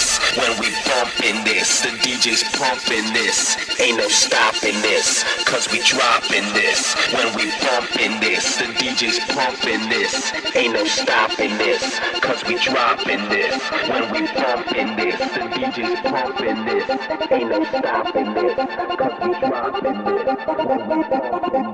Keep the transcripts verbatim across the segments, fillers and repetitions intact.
this. When we bumpin' this, the D J's pumping this. Ain't no stopping this, cause we dropping this. When we bumpin' this, the D J's pumping this. Ain't no stopping this, cause we dropping this. When we bumpin' this, the D J's pumping this. Ain't no stopping this, cause we dropping this. When we bumpin'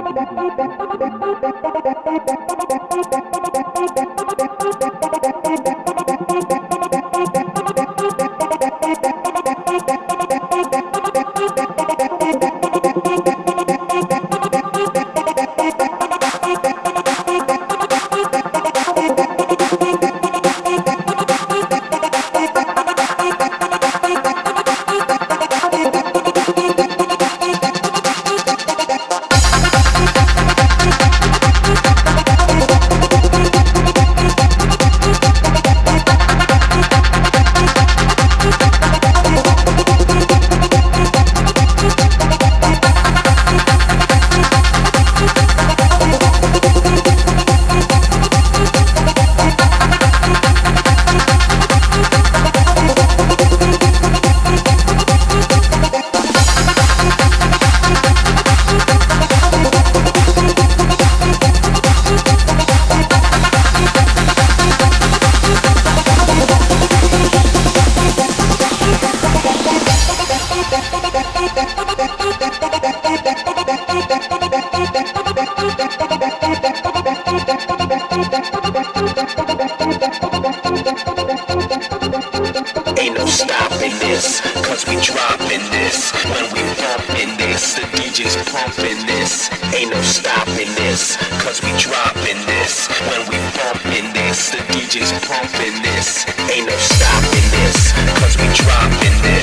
Ain't no stopping this, cause we dropping this. When we bumpin' this, the D J's pumping this. Ain't no stopping this, cause we dropping this. When we bumpin' this, the D J's pumping this. Ain't no stopping this, cause we dropping this.